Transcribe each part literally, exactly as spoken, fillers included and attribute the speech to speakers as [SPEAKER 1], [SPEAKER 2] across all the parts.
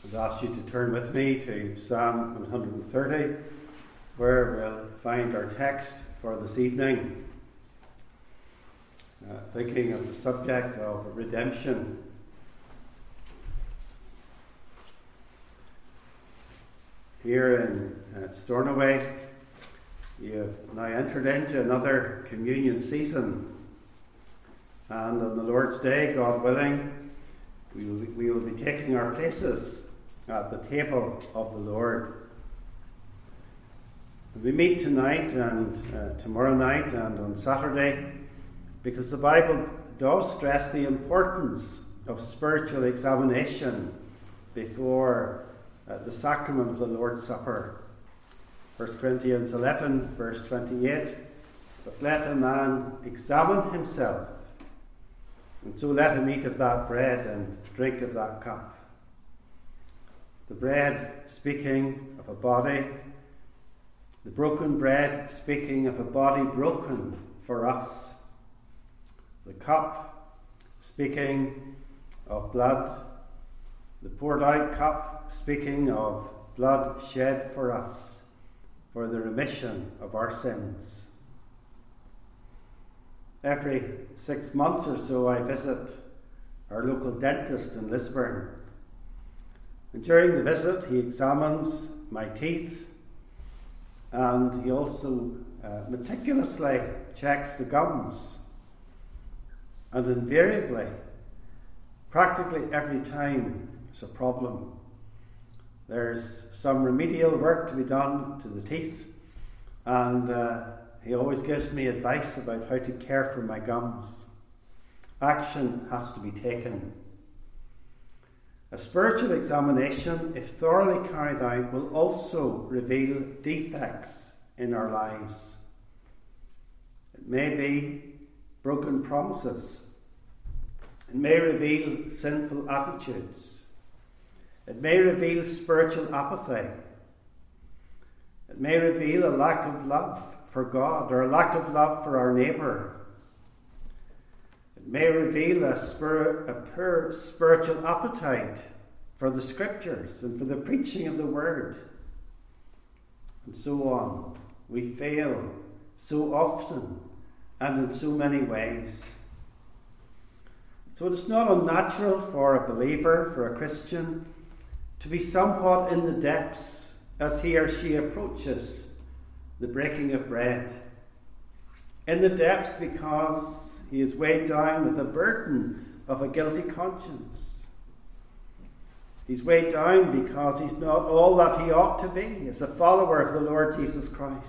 [SPEAKER 1] I'd ask you to turn with me to Psalm one hundred thirty, where we'll find our text for this evening. Uh, thinking of the subject of redemption. Here in uh, Stornoway, you have now entered into another communion season, and on the Lord's Day, God willing, we will, be, we will be taking our places at the table of the Lord. We meet tonight and uh, tomorrow night and on Saturday because the Bible does stress the importance of spiritual examination before uh, the sacrament of the Lord's Supper. First Corinthians eleven, verse twenty-eight, but let a man examine himself, and so let him eat of that bread and drink of that cup. The bread speaking of a body, the broken bread speaking of a body broken for us. The cup speaking of blood, the poured out cup speaking of blood shed for us, for the remission of our sins. Every six months or so I visit our local dentist in Lisburn. And during the visit he examines my teeth, and he also uh, meticulously checks the gums. And invariably, practically every time there's a problem, there's some remedial work to be done to the teeth, and uh, he always gives me advice about how to care for my gums. Action has to be taken. A spiritual examination, if thoroughly carried out, will also reveal defects in our lives. It may be broken promises. It may reveal sinful attitudes. It may reveal spiritual apathy. It may reveal a lack of love for God or a lack of love for our neighbour. It may reveal a, spirit, a poor spiritual appetite for the Scriptures and for the preaching of the Word. And so on. We fail so often and in so many ways. So it is not unnatural for a believer, for a Christian, to be somewhat in the depths as he or she approaches the breaking of bread. In the depths because he is weighed down with the burden of a guilty conscience. He's weighed down because he's not all that he ought to be as a follower of the Lord Jesus Christ.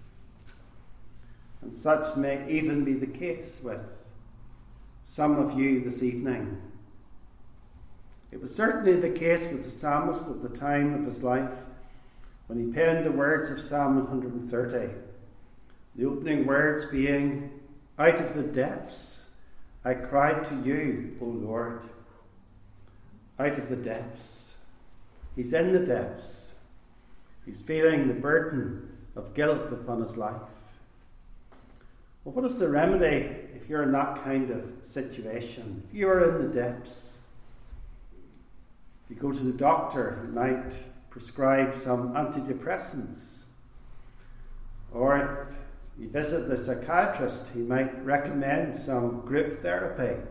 [SPEAKER 1] And such may even be the case with some of you this evening. It was certainly the case with the psalmist at the time of his life when he penned the words of Psalm one hundred thirty. The opening words being, "Out of the depths I cried to you, O Lord." Out of the depths. He's in the depths. He's feeling the burden of guilt upon his life. Well, what is the remedy if you're in that kind of situation? If you're in the depths, if you go to the doctor, he might prescribe some antidepressants. Or if you visit the psychiatrist, he might recommend some group therapy.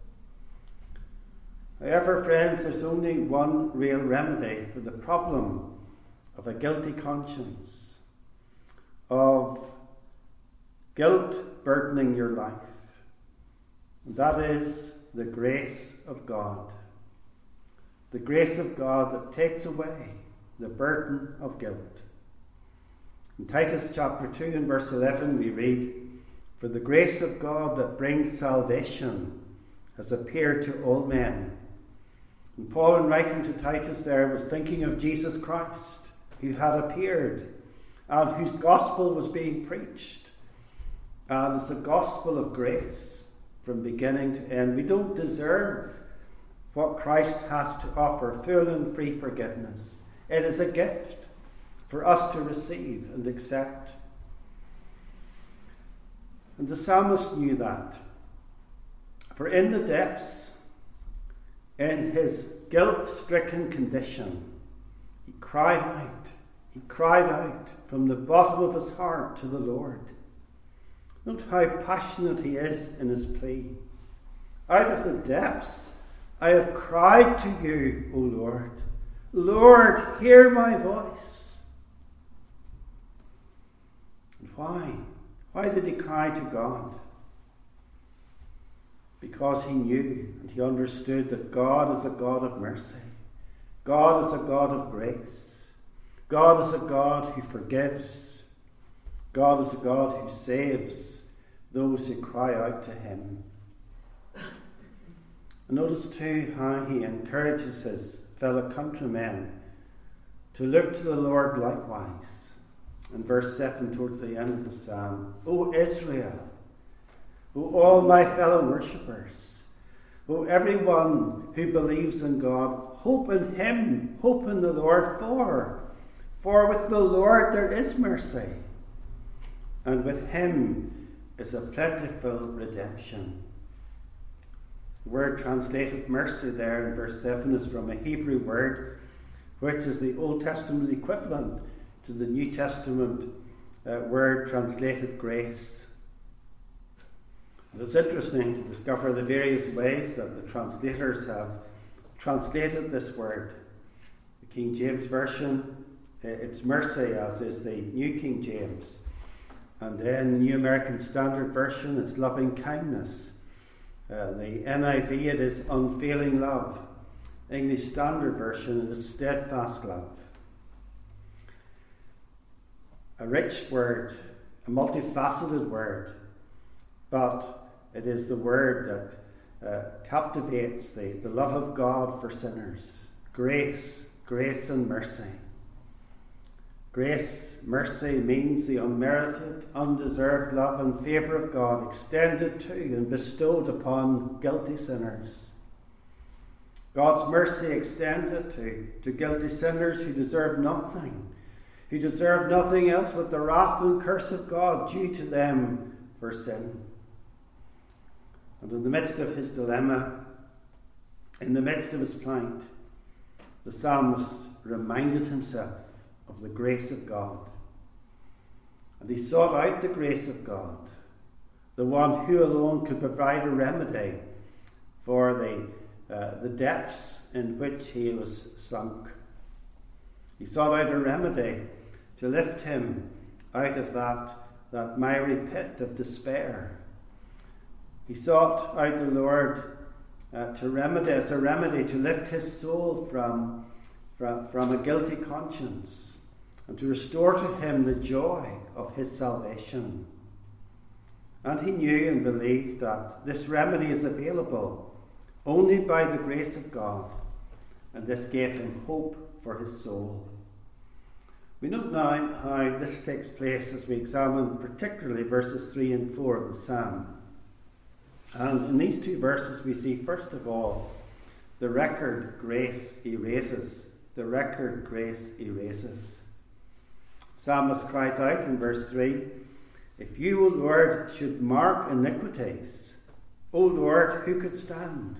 [SPEAKER 1] However, friends, there's only one real remedy for the problem of a guilty conscience, of guilt burdening your life. And that is the grace of God. The grace of God that takes away the burden of guilt. In Titus chapter two and verse eleven we read, "For the grace of God that brings salvation has appeared to all men." And Paul, in writing to Titus there, was thinking of Jesus Christ, who had appeared and whose gospel was being preached. And it's the gospel of grace from beginning to end. We don't deserve what Christ has to offer, full and free forgiveness. It is a gift for us to receive and accept. And the psalmist knew that. For in the depths, in his guilt-stricken condition, he cried out. He cried out from the bottom of his heart to the Lord. Note how passionate he is in his plea. Out of the depths, I have cried to you, O Lord. Lord, hear my voice. And why? Why did he cry to God? Because he knew and he understood that God is a God of mercy. God is a God of grace. God is a God who forgives. God is a God who saves those who cry out to him. And notice too how he encourages his fellow countrymen to look to the Lord likewise. In verse seven, towards the end of the psalm, O Israel, O all my fellow worshippers, O everyone who believes in God, hope in him, hope in the Lord, for, for with the Lord there is mercy, and with him is a plentiful redemption. The word translated mercy there in verse seven is from a Hebrew word, which is the Old Testament equivalent to the New Testament uh, word translated grace. And it's interesting to discover the various ways that the translators have translated this word. The King James Version, uh, it's mercy, as is the New King James. And then the New American Standard Version, it's loving kindness. Uh, the N I V, it is unfailing love. English Standard Version, it is steadfast love. A rich word, a multifaceted word, but it is the word that uh, captivates the, the love of God for sinners. Grace, grace and mercy. Grace, mercy means the unmerited, undeserved love and favour of God extended to and bestowed upon guilty sinners. God's mercy extended to, to guilty sinners who deserve nothing, who deserve nothing else but the wrath and curse of God due to them for sin. And in the midst of his dilemma, in the midst of his plight, the psalmist reminded himself of the grace of God. And he sought out the grace of God, the one who alone could provide a remedy for the Uh, the depths in which he was sunk. He sought out a remedy to lift him out of that, that miry pit of despair. He sought out the Lord uh, to remedy, as a remedy to lift his soul from, from, from a guilty conscience and to restore to him the joy of his salvation. And he knew and believed that this remedy is available only by the grace of God, and this gave him hope for his soul. We note now how this takes place as we examine particularly verses three and four of the psalm. And in these two verses we see, first of all, the record grace erases. The record grace erases. Psalmist cries out in verse three, If you, O Lord, should mark iniquities, O Lord, who could stand?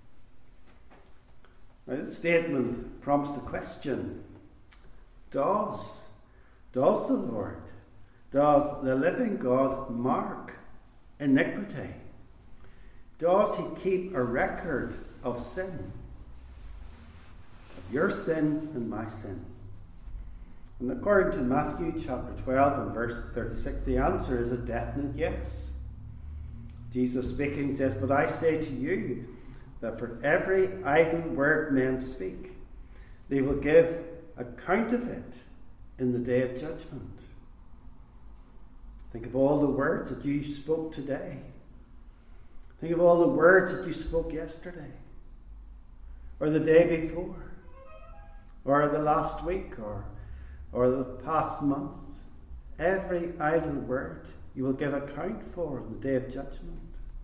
[SPEAKER 1] Now, this statement prompts the question, does, does the Lord, does the living God mark iniquity? Does he keep a record of sin? Of your sin and my sin? And according to Matthew chapter twelve and verse thirty-six, the answer is a definite yes. Jesus speaking says, But I say to you, that for every idle word men speak, they will give account of it in the day of judgment. Think of all the words that you spoke today. Think of all the words that you spoke yesterday, or the day before, or the last week, or, or the past month. Every idle word you will give account for in the day of judgment.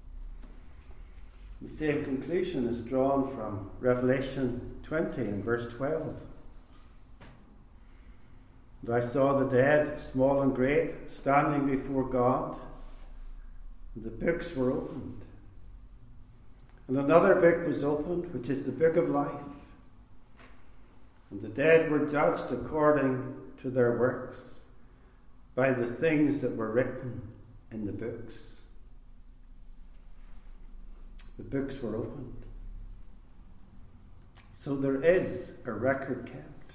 [SPEAKER 1] The same conclusion is drawn from Revelation twenty and verse twelve. And I saw the dead, small and great, standing before God, and the books were opened. And another book was opened, which is the book of life. dead were judged according to their works by the things that were written in the books. The books were opened. So there is a record kept.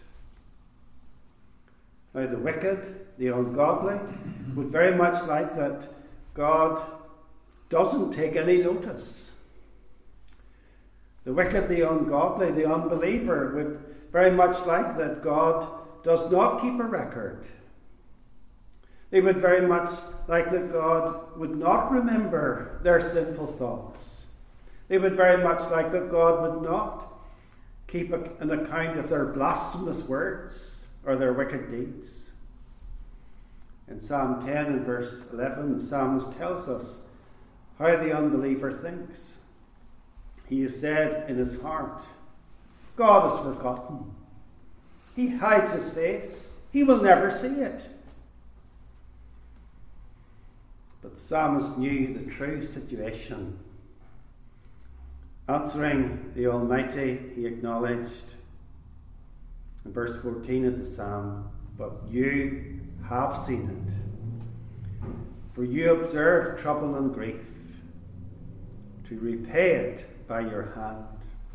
[SPEAKER 1] Now the wicked, the ungodly, would very much like that God doesn't take any notice. The wicked, the ungodly, the unbeliever would very much like that God does not keep a record. They would very much like that God would not remember their sinful thoughts. They would very much like that God would not keep an account of their blasphemous words or their wicked deeds. In Psalm ten and verse eleven, the psalmist tells us how the unbeliever thinks. He has said in his heart, God has forgotten. He hides his face. He will never see it. But the psalmist knew the true situation. Answering the Almighty, he acknowledged in verse fourteen of the psalm, but you have seen it. For you observe trouble and grief, to repay it by your hand.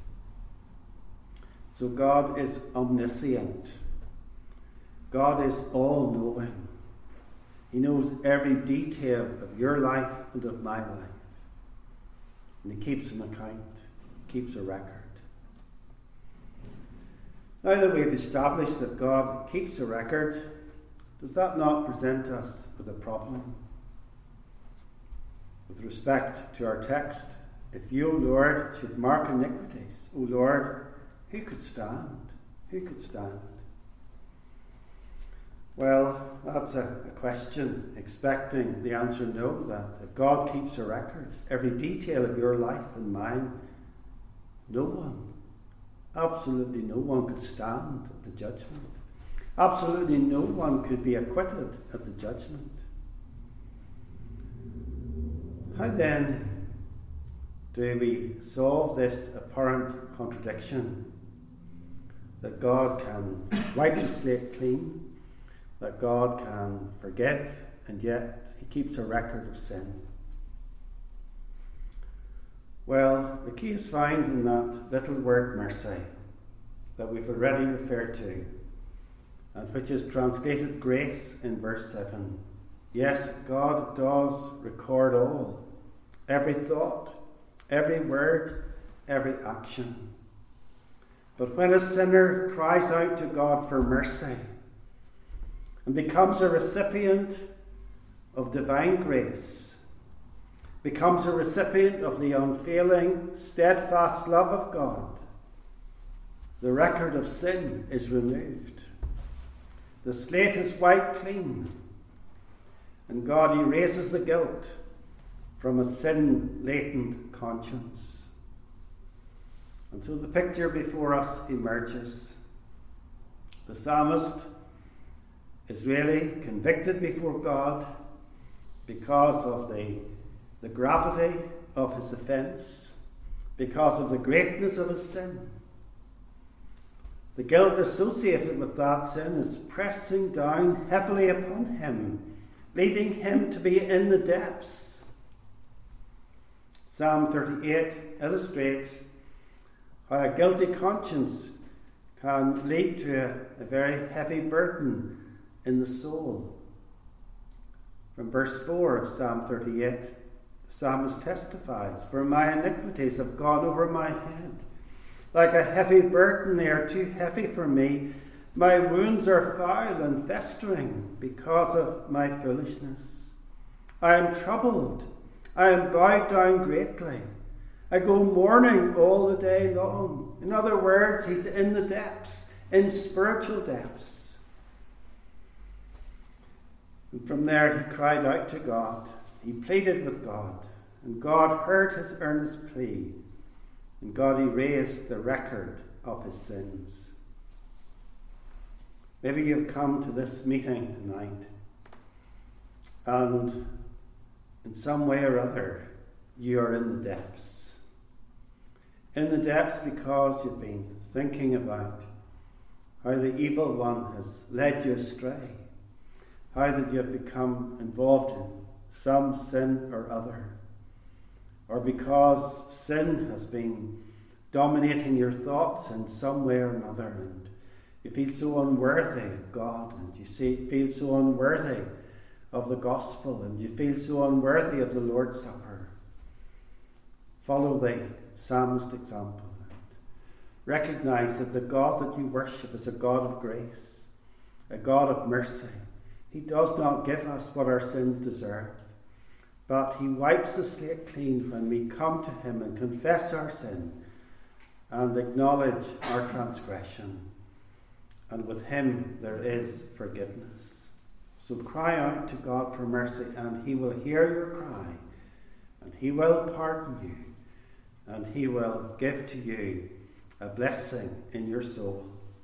[SPEAKER 1] So God is omniscient. God is all-knowing. He knows every detail of your life and of my life. And he keeps an account, keeps a record. Now that we've established that God keeps a record, does that not present us with a problem? With respect to our text, if you, O Lord, should mark iniquities, O Lord, who could stand? Who could stand? Well, that's a, a question expecting the answer no, that if God keeps a record, every detail of your life and mine, no one, absolutely no one could stand at the judgment. Absolutely no one could be acquitted at the judgment. How then do we solve this apparent contradiction? That God can wipe the slate clean, that God can forgive, and yet he keeps a record of sin. Well, the key is found in that little word mercy that we've already referred to, and which is translated grace in verse seven. Yes, God does record all, every thought, every word, every action. But when a sinner cries out to God for mercy and becomes a recipient of divine grace, becomes a recipient of the unfailing, steadfast love of God, the record of sin is removed. The slate is wiped clean, and God erases the guilt from a sin-laden conscience. And so the picture before us emerges. The psalmist is really convicted before God because of the, the gravity of his offence, because of the greatness of his sin. The guilt associated with that sin is pressing down heavily upon him, leading him to be in the depths. Psalm thirty-eight illustrates how a guilty conscience can lead to a, a very heavy burden in the soul. From verse four of Psalm thirty-eight, the psalmist testifies, "For my iniquities have gone over my head. Like a heavy burden, they are too heavy for me. My wounds are foul and festering because of my foolishness. I am troubled. I am bowed down greatly. I go mourning all the day long." In other words, he's in the depths, in spiritual depths. And from there he cried out to God. He pleaded with God, and God heard his earnest plea, and God erased the record of his sins. Maybe you've come to this meeting tonight, and in some way or other, you are in the depths. In the depths because you've been thinking about how the evil one has led you astray, how that you have become involved in some sin or other, or because sin has been dominating your thoughts in some way or another, and you feel so unworthy of God, and you see, feel so unworthy of the gospel, and you feel so unworthy of the Lord's Supper. Follow the psalmist example and recognize that the God that you worship is a God of grace, a God of mercy. He does not give us what our sins deserve, but he wipes the slate clean when we come to him and confess our sin and acknowledge our transgression. And with him there is forgiveness. So cry out to God for mercy, and he will hear your cry, and he will pardon you, and he will give to you a blessing in your soul.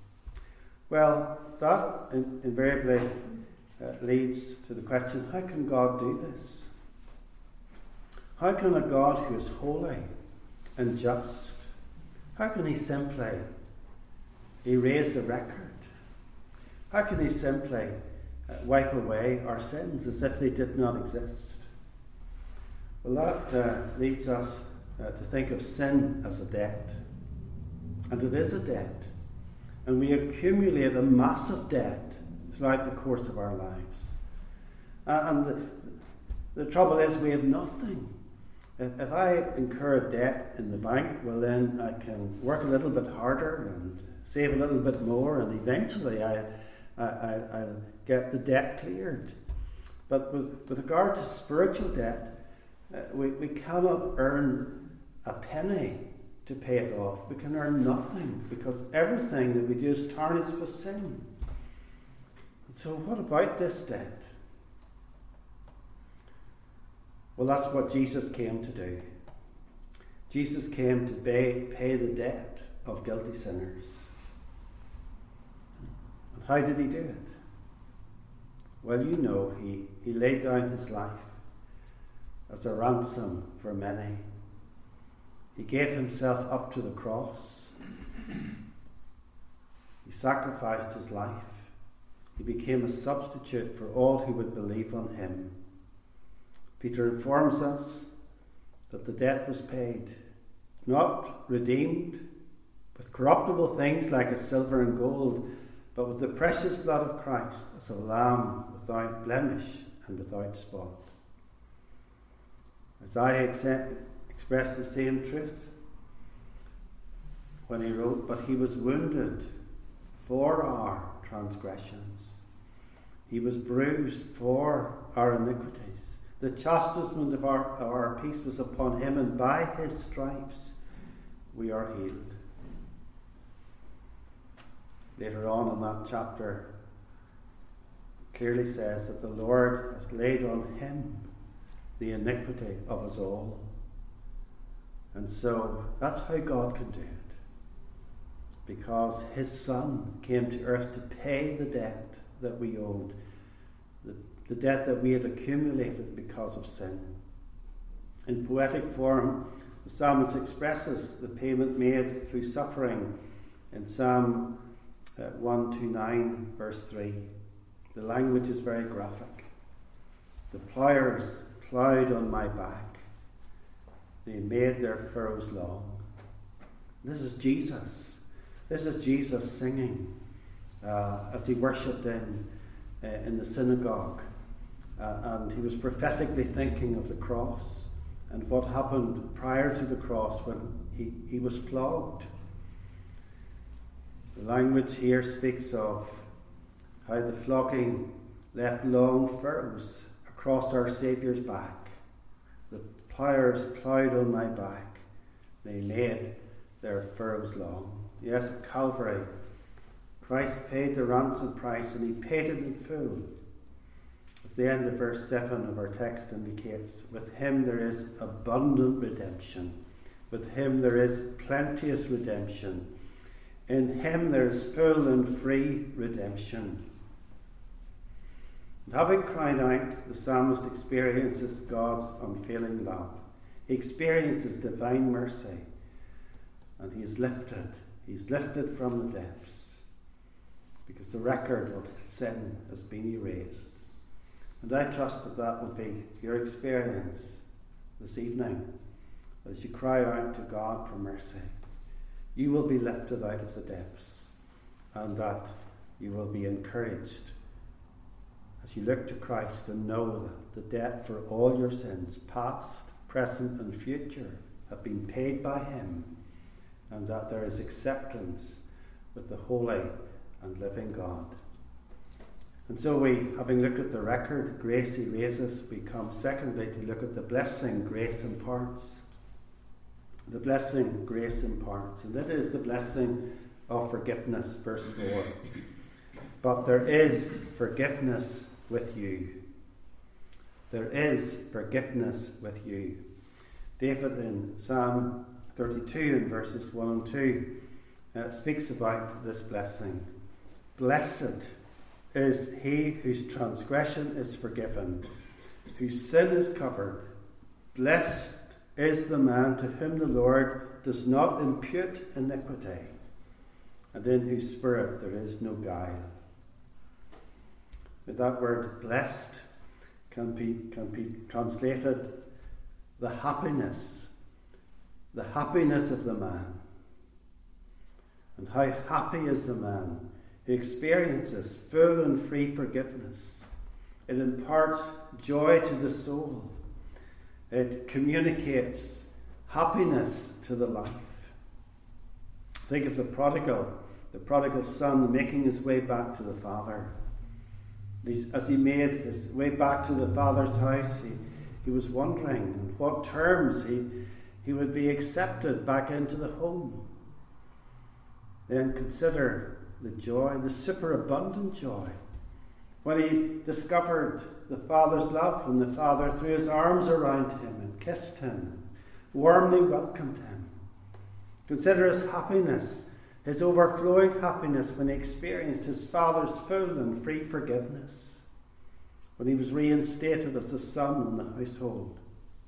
[SPEAKER 1] Well, that invariably uh, leads to the question, how can God do this? How can a God who is holy and just, how can he simply erase the record? How can he simply uh, wipe away our sins as if they did not exist? Well, that uh, leads us uh, to think of sin as a debt. And it is a debt. And we accumulate a massive debt throughout the course of our lives. Uh, and the, the trouble is we have nothing. If, if I incur a debt in the bank, well then I can work a little bit harder and save a little bit more, and eventually I, I, I, I'll get the debt cleared. But with, with regard to spiritual debt, uh, we, we cannot earn a penny to pay it off. We can earn nothing, because everything that we do is tarnished with sin. So what about this debt? Well, that's what Jesus came to do. Jesus came to pay, pay the debt of guilty sinners. And how did he do it? Well, you know, he, he laid down his life as a ransom for many. He gave himself up to the cross. He sacrificed his life. He became a substitute for all who would believe on him. Peter informs us that the debt was paid, not redeemed with corruptible things like a silver and gold, but with the precious blood of Christ as a lamb without blemish and without spot. Isaiah expressed the same truth when he wrote, "But he was wounded for our transgressions. He was bruised for our iniquities. The chastisement of our, of our peace was upon him, and by his stripes we are healed." Later on in that chapter, it clearly says that the Lord has laid on him the iniquity of us all. And so that's how God can do it. Because his Son came to earth to pay the debt that we owed, the, the debt that we had accumulated because of sin. In poetic form, the psalmist expresses the payment made through suffering in Psalm uh, one twenty-nine, verse three. The language is very graphic. "The ploughers ploughed on my back. They made their furrows long." This is Jesus. This is Jesus singing uh, as he worshipped in, uh, in the synagogue. Uh, and he was prophetically thinking of the cross and what happened prior to the cross when he, he was flogged. The language here speaks of how the flogging left long furrows across our Saviour's back. "The ploughers ploughed on my back. They made their furrows long." Yes, at Calvary, Christ paid the ransom price, and he paid it in full. As the end of verse seven of our text indicates, with him there is abundant redemption. With him there is plenteous redemption. In him there is full and free redemption. And having cried out, the psalmist experiences God's unfailing love. He experiences divine mercy. And he is lifted. He's lifted from the depths. because the record of sin has been erased. And I trust that that will be your experience this evening as you cry out to God for mercy. You will be lifted out of the depths, and that you will be encouraged as you look to Christ and know that the debt for all your sins, past, present and future, have been paid by him, and that there is acceptance with the holy and living God. And so we, having looked at the record, grace erases, we come secondly to look at the blessing grace imparts. The blessing grace imparts, and that is the blessing of forgiveness, verse four. But there is forgiveness with you. There is forgiveness with you. David in Psalm thirty-two in verses one and two uh, speaks about this blessing. Blessed is he whose transgression is forgiven, whose sin is covered. Blessed is the man to whom the Lord does not impute iniquity, and in whose spirit there is no guile. But that word blessed can be, can be translated the happiness, the happiness of the man. And how happy is the man who experiences full and free forgiveness. It imparts joy to the soul. It communicates happiness to the life. Think of the prodigal, the prodigal son making his way back to the father. As he made his way back to the father's house, he, he was wondering on what terms he, he would be accepted back into the home. Then consider the joy, the superabundant joy, when he discovered the father's love, when the father threw his arms around him and kissed him, and warmly welcomed him. Consider his happiness, his overflowing happiness when he experienced his father's full and free forgiveness, when he was reinstated as a son in the household.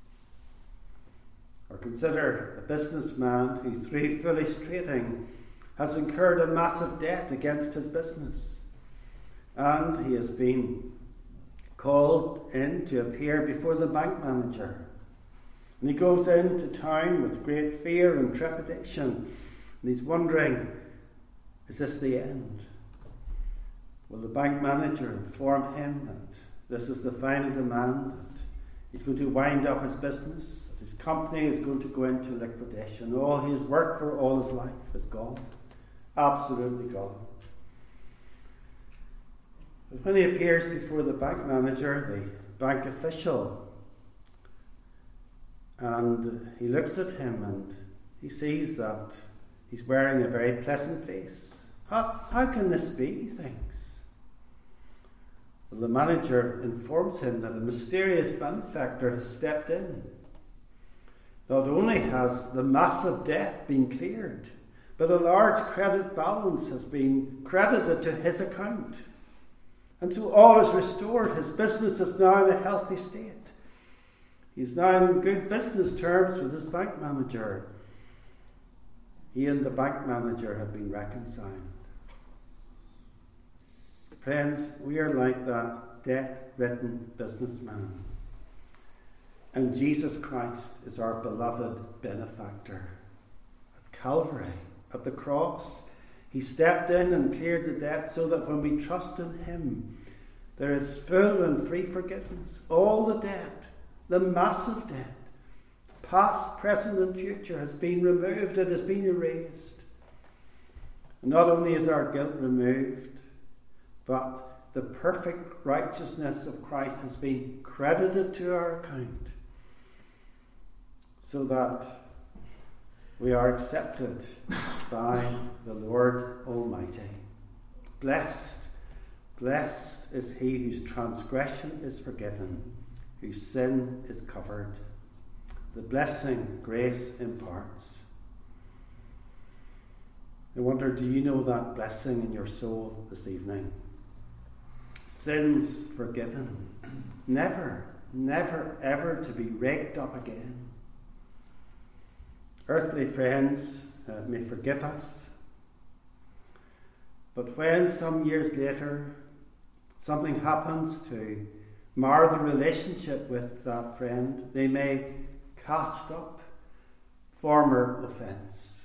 [SPEAKER 1] Or consider a businessman who, through foolish trading, has incurred a massive debt against his business, and he has been called in to appear before the bank manager. And he goes into town with great fear and trepidation, and he's wondering, is this the end? Will the bank manager inform him that this is the final demand, that he's going to wind up his business, that his company is going to go into liquidation, all he has worked for all his life is gone, absolutely gone. But when he appears before the bank manager, the bank official, and he looks at him and he sees that he's wearing a very pleasant face. How, how can this be, he thinks. Well, the manager informs him that a mysterious benefactor has stepped in. Not only has the massive debt been cleared, but a large credit balance has been credited to his account. And so all is restored. His business is now in a healthy state. He's now in good business terms with his bank manager. He and the bank manager have been reconciled. Friends, we are like that debt-ridden businessman. And Jesus Christ is our beloved benefactor. At Calvary, at the cross, he stepped in and cleared the debt so that when we trust in him, there is full and free forgiveness. All the debt, the massive debt, past, present and future, has been removed. It has been erased. And not only is our guilt removed, but the perfect righteousness of Christ has been credited to our account, so that we are accepted by the Lord Almighty. Blessed, blessed is he whose transgression is forgiven, whose sin is covered. The blessing grace imparts. I wonder, do you know that blessing in your soul this evening? Sins forgiven. Never, never, ever to be raked up again. Earthly friends uh, may forgive us, But when some years later something happens to mar the relationship with that friend, they may cast up former offence.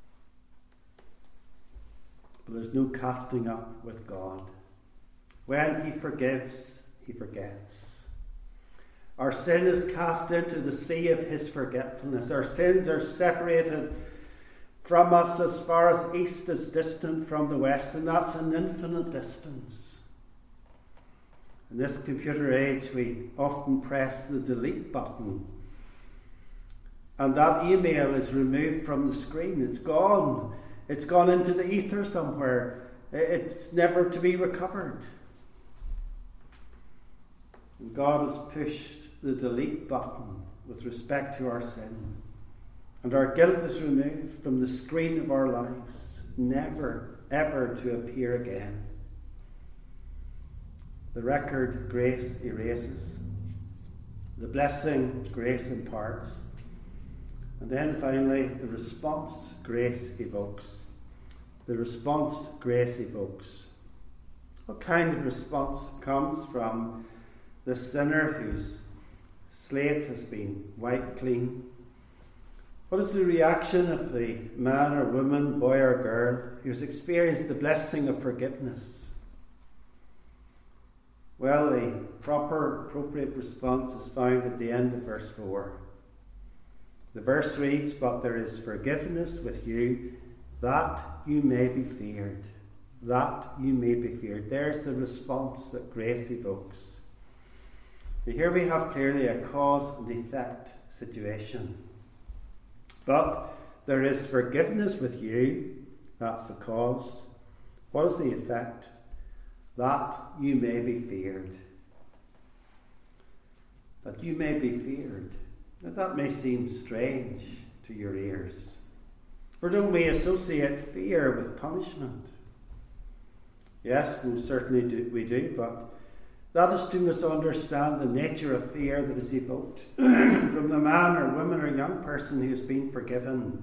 [SPEAKER 1] But there's no casting up with God. When he forgives, he forgets. Our sin is cast into the sea of his forgetfulness. Our sins are separated from us as far as east is distant from the west, and that's an infinite distance. In this computer age, we often press the delete button, and that email is removed from the screen. It's gone. It's gone into the ether somewhere. It's never to be recovered. And God has pushed the delete button with respect to our sin, and our guilt is removed from the screen of our lives, never, ever to appear again. The record grace erases, the blessing grace imparts, and then finally the response grace evokes. The response grace evokes. What kind of response comes from the sinner whose slate has been wiped clean? What is the reaction of the man or woman, boy or girl, who's experienced the blessing of forgiveness? Well, the proper, appropriate response is found at the end of verse four. The verse reads, "But there is forgiveness with you, that you may be feared." That you may be feared. There's the response that grace evokes. Now here we have clearly a cause and effect situation. But there is forgiveness with you, that's the cause. What is the effect? That you may be feared. That you may be feared. Now that may seem strange to your ears. For don't we associate fear with punishment? Yes, we certainly do, we do, but that is to misunderstand the nature of fear that is evoked from the man or woman or young person who has been forgiven.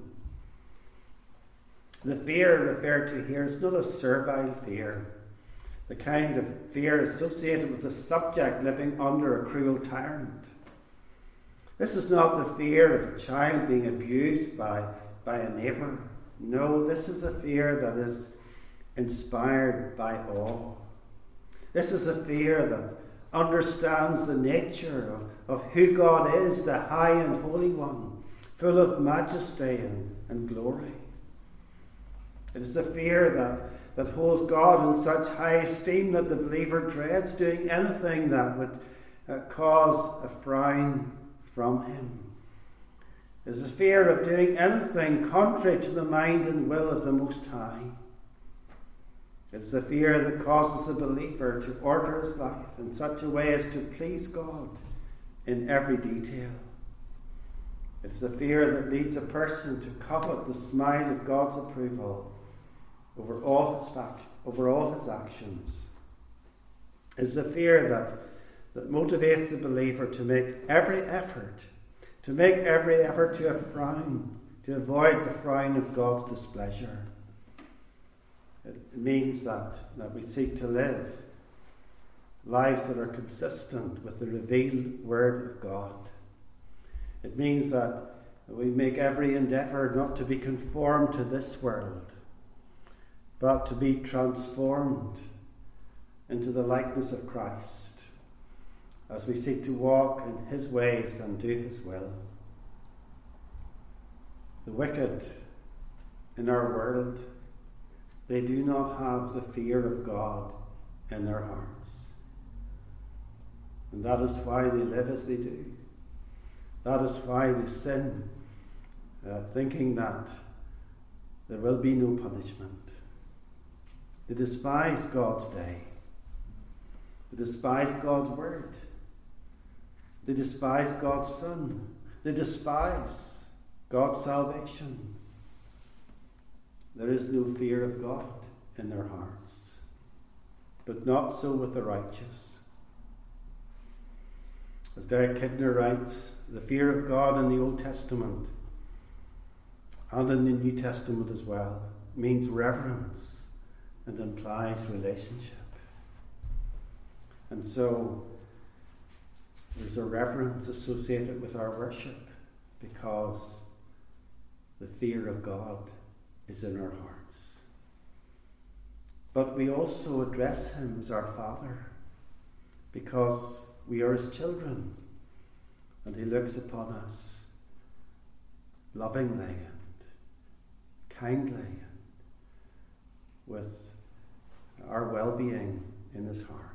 [SPEAKER 1] The fear referred to here is not a servile fear, the kind of fear associated with a subject living under a cruel tyrant. This is not the fear of a child being abused by, by a neighbour. No, this is a fear that is inspired by awe. This is a fear that understands the nature of, of who God is, the high and holy one, full of majesty and, and glory. It is a fear that that holds God in such high esteem that the believer dreads doing anything that would uh, cause a frown from him. It is a fear of doing anything contrary to the mind and will of the Most High. It is a fear that causes the believer to order his life in such a way as to please God in every detail. It is a fear that leads a person to covet the smile of God's approval over all his fact, over all his actions. It's a fear that, that motivates the believer to make every effort, to make every effort to a frown, to avoid the frown of God's displeasure. It means that, that we seek to live lives that are consistent with the revealed Word of God. It means that we make every endeavour not to be conformed to this world, but to be transformed into the likeness of Christ as we seek to walk in his ways and do his will. The wicked in our world, they do not have the fear of God in their hearts. And that is why they live as they do. That is why they sin, uh, thinking that there will be no punishment. They despise God's day. They despise God's word. They despise God's Son. They despise God's salvation. There is no fear of God in their hearts. But not so with the righteous. As Derek Kidner writes, the fear of God in the Old Testament and in the New Testament as well means reverence and implies relationship. And so there's a reverence associated with our worship because the fear of God is in our hearts. But we also address him as our Father because we are his children, and he looks upon us lovingly and kindly and with our well-being in his heart.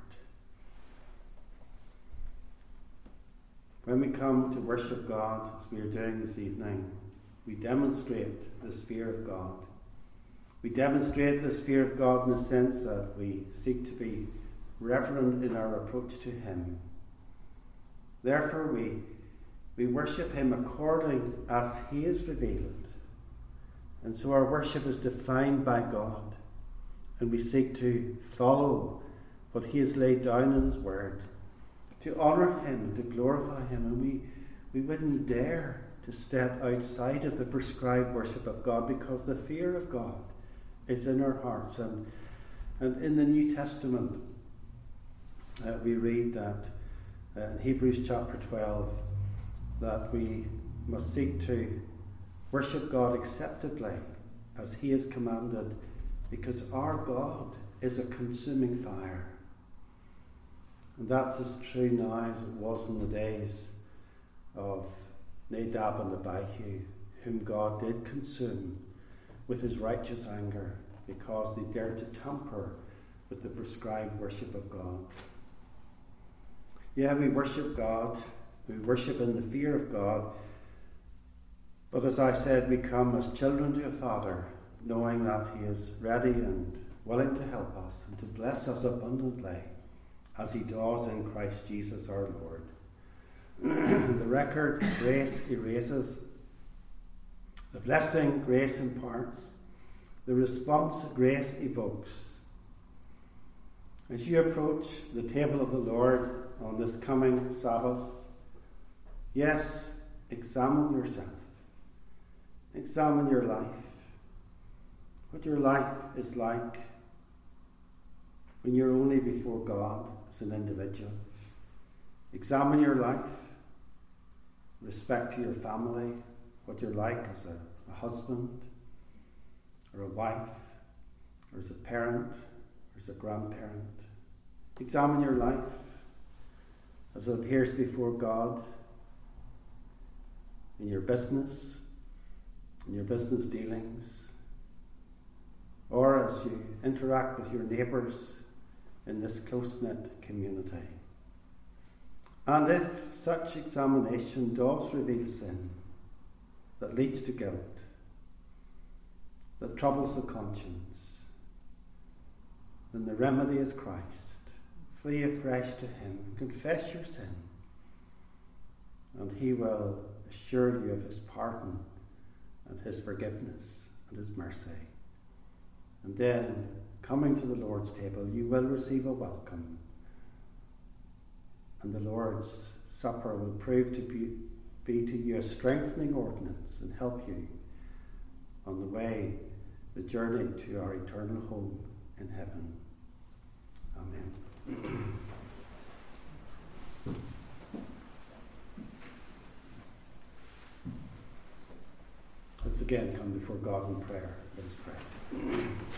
[SPEAKER 1] When we come to worship God, as we are doing this evening, we demonstrate this fear of God. We demonstrate this fear of God in the sense that we seek to be reverent in our approach to him. Therefore, we, we worship him according as he is revealed. And so our worship is defined by God, and we seek to follow what he has laid down in his word, to honour him, to glorify him, and we, we wouldn't dare to step outside of the prescribed worship of God because the fear of God is in our hearts. And, and in the New Testament, uh, we read that uh, in Hebrews chapter twelve, that we must seek to worship God acceptably as he has commanded, because our God is a consuming fire. And that's as true now as it was in the days of Nadab and Abihu, whom God did consume with his righteous anger because they dared to tamper with the prescribed worship of God. Yeah, we worship God, we worship in the fear of God, but as I said, we come as children to a Father, knowing that he is ready and willing to help us and to bless us abundantly, as he does in Christ Jesus our Lord. The record grace erases, the blessing grace imparts, the response grace evokes. As you approach the table of the Lord on this coming Sabbath, yes, examine yourself. Examine your life. What your life is like when you're only before God as an individual. Examine your life. Respect to your family, what you're like as a, a husband, or a wife, or as a parent, or as a grandparent. Examine your life as it appears before God in your business, in your business dealings, or as you interact with your neighbours in this close-knit community. And if such examination does reveal sin that leads to guilt, that troubles the conscience, then the remedy is Christ. Flee afresh to him, confess your sin, and he will assure you of his pardon and his forgiveness and his mercy. And then, coming to the Lord's table, you will receive a welcome, and the Lord's Supper will prove to be, be to you a strengthening ordinance and help you on the way, the journey to our eternal home in heaven. Amen. Let's again come before God in prayer. Let us pray.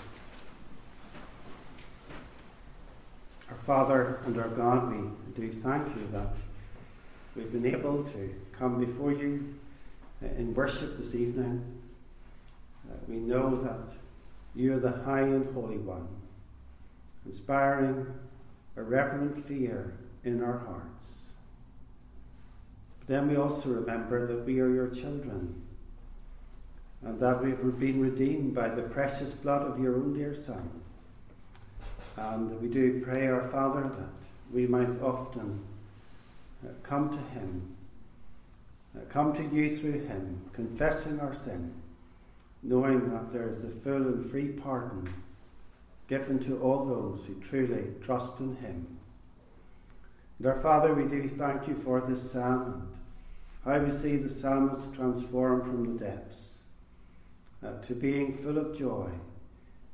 [SPEAKER 1] Our Father and our God, we do thank you that we've been able to come before you in worship this evening. Uh, we know that you are the high and holy one, inspiring a reverent fear in our hearts. But then we also remember that we are your children, and that we have been redeemed by the precious blood of your own dear Son. And we do pray, our Father, that we might often uh, come to him, uh, come to you through him, confessing our sin, knowing that there is the full and free pardon given to all those who truly trust in him. And our Father, we do thank you for this psalm, and how we see the psalmist transformed from the depths uh, to being full of joy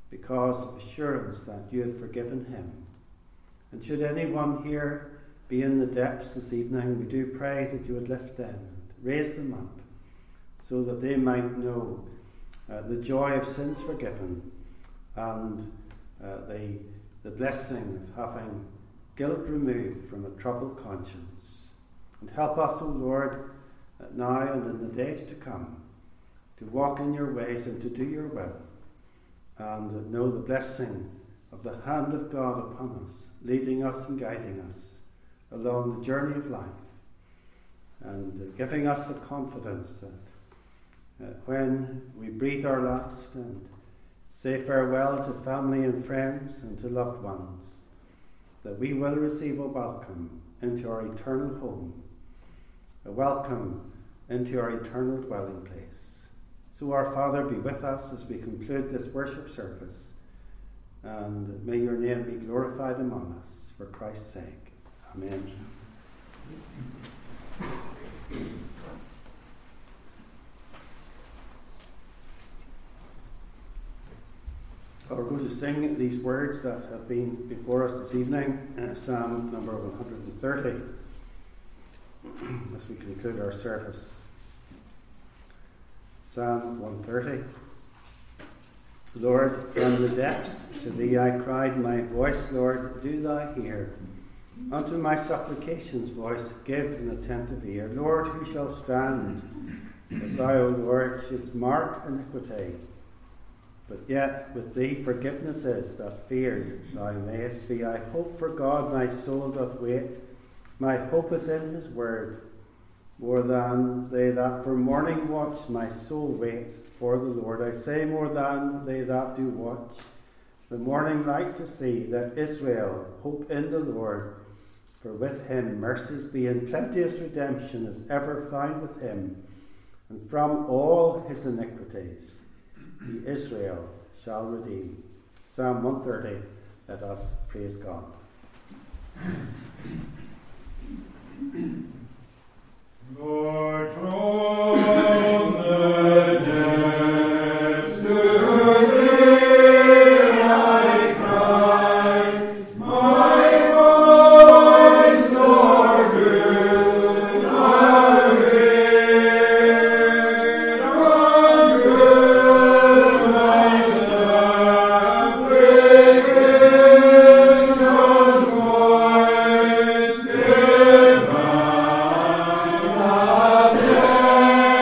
[SPEAKER 1] because of assurance that you have forgiven him. And should anyone here be in the depths this evening, we do pray that you would lift them and raise them up, so that they might know uh, the joy of sins forgiven and uh, the, the blessing of having guilt removed from a troubled conscience. And help us, O Lord, uh, now and in the days to come, to walk in your ways and to do your will, and know the blessing of the hand of God upon us, leading us and guiding us along the journey of life, and uh, giving us the confidence that uh, when we breathe our last and say farewell to family and friends and to loved ones, that we will receive a welcome into our eternal home, a welcome into our eternal dwelling place. So our Father, be with us as we conclude this worship service, and may your name be glorified among us for Christ's sake. Amen. We're going to sing these words that have been before us this evening, uh, Psalm number one hundred thirty, as we conclude our service. Psalm one thirty. Lord, from the depths to thee I cried, my voice, Lord, do thou hear. Unto my supplications voice give an attentive ear. Lord, who shall stand if thou, O Lord, shouldst mark iniquity? But yet with thee forgiveness is, that feared thou mayest be. I hope for God, my soul doth wait. My hope is in his word. More than they that for morning watch, my soul waits for the Lord. I say more than they that do watch the morning light to see, that Israel hope in the Lord. For with him mercies be, and plenteous redemption is ever found with him. And from all his iniquities the Israel shall redeem. Psalm one thirty, let us praise God.
[SPEAKER 2] Lord, from the depths to thee I cry, my voice, Lord, do thou hear. Unto my supplications voice give.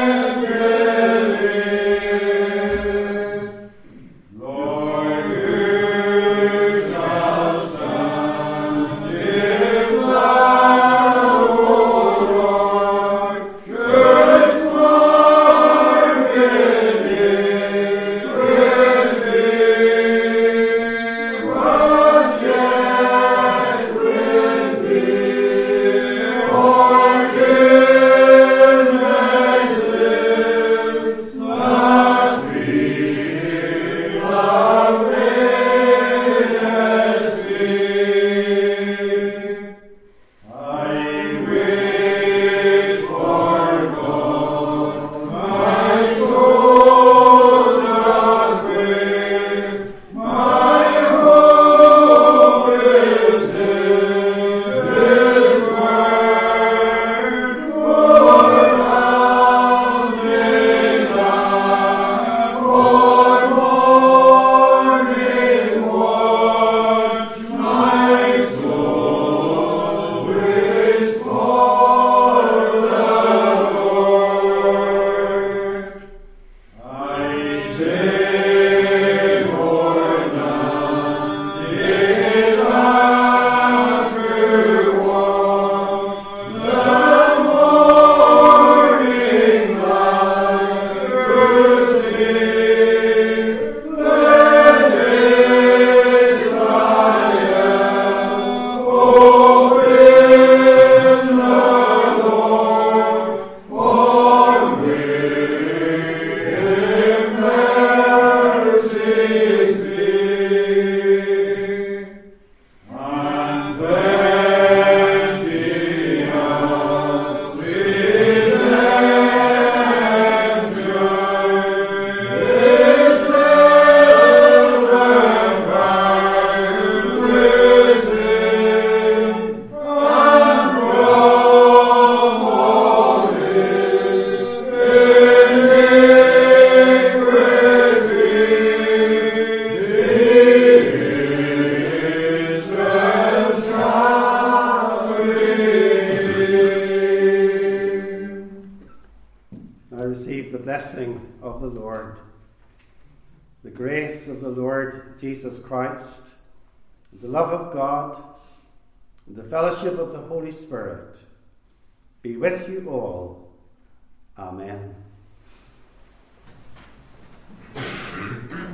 [SPEAKER 1] I receive the blessing of the Lord. The grace of the Lord Jesus Christ, the love of God, and the fellowship of the Holy Spirit be with you all. Amen.